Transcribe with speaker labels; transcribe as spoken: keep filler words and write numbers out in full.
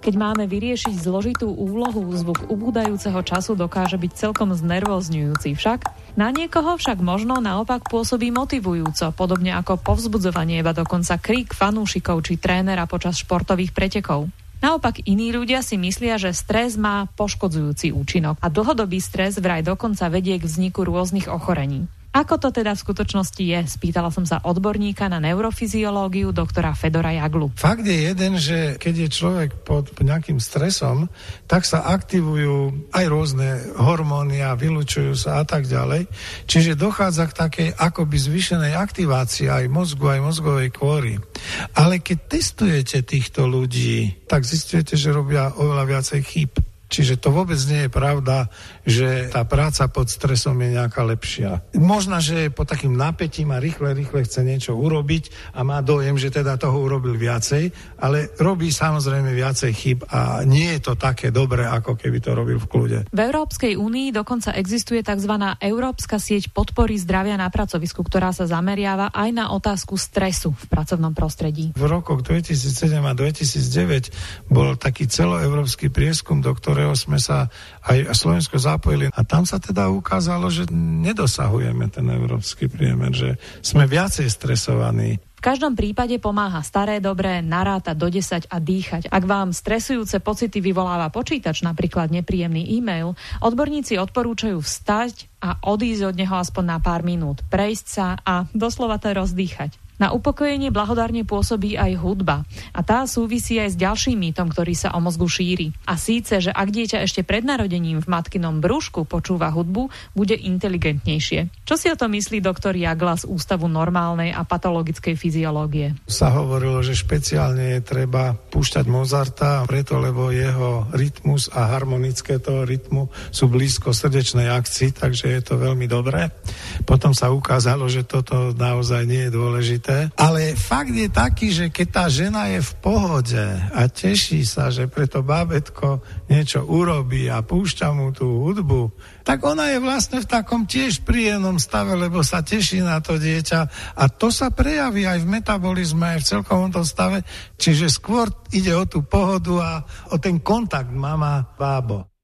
Speaker 1: Keď máme vyriešiť zložitú úlohu, zvuk ubúdajúceho času dokáže byť celkom znervozňujúci však. Na niekoho však možno naopak pôsobí motivujúco, podobne ako povzbudzovanie, iba dokonca krík fanúšikov či trénera počas športových pretekov. Naopak iní ľudia si myslia, že stres má poškodzujúci účinok a dlhodobý stres vraj dokonca vedie k vzniku rôznych ochorení. Ako to teda v skutočnosti je? Spýtala som sa odborníka na neurofyziológiu doktora Fedora Jaglu.
Speaker 2: Fakt je jeden, že keď je človek pod nejakým stresom, tak sa aktivujú aj rôzne hormóny a vylučujú sa a tak ďalej. Čiže dochádza k takej akoby zvýšenej aktivácii aj mozgu, aj mozgovej kôry. Ale keď testujete týchto ľudí, tak zistujete, že robia oveľa viacej chýb. Čiže to vôbec nie je pravda, že tá práca pod stresom je nejaká lepšia. Možno, že pod takým napätím a rýchle, rýchle chce niečo urobiť a má dojem, že teda toho urobil viacej, ale robí samozrejme viacej chyb a nie je to také dobré, ako keby to robil v kľude.
Speaker 1: V Európskej únii dokonca existuje tzv. Európska sieť podpory zdravia na pracovisku, ktorá sa zameriava aj na otázku stresu v pracovnom prostredí.
Speaker 2: V rokoch dvetisícsedem a dvetisícdeväť bol taký celoeurópsky prieskum, do ktorého sme sa aj Slovensko zapojili. A tam sa teda ukázalo, že nedosahujeme ten európsky priemer, že sme viacej stresovaní.
Speaker 1: V každom prípade pomáha staré dobré narátať do desať a dýchať. Ak vám stresujúce pocity vyvoláva počítač, napríklad nepríjemný e-mail, odborníci odporúčajú vstať a odísť od neho aspoň na pár minút, prejsť sa a doslova to rozdýchať. Na upokojenie blahodárne pôsobí aj hudba a tá súvisí aj s ďalším mýtom, ktorý sa o mozgu šíri. A síce, že ak dieťa ešte pred narodením v matkinom brúšku počúva hudbu, bude inteligentnejšie. Čo si o to myslí doktor Jagla z Ústavu normálnej a patologickej fyziológie?
Speaker 2: Sa hovorilo, že špeciálne je treba púšťať Mozarta, preto lebo jeho rytmus a harmonické toho rytmu sú blízko srdečnej akcii, takže je to veľmi dobré. Potom sa ukázalo, že toto naozaj nie je dôležité. Ale fakt je taký, že keď tá žena je v pohode a teší sa, že pre to bábätko niečo urobí a púšťa mu tú hudbu, tak ona je vlastne v takom tiež príjemnom stave, lebo sa teší na to dieťa a to sa prejaví aj v metabolizme, aj v celkovom tom stave. Čiže skôr ide o tú pohodu a o ten kontakt mama-bábo.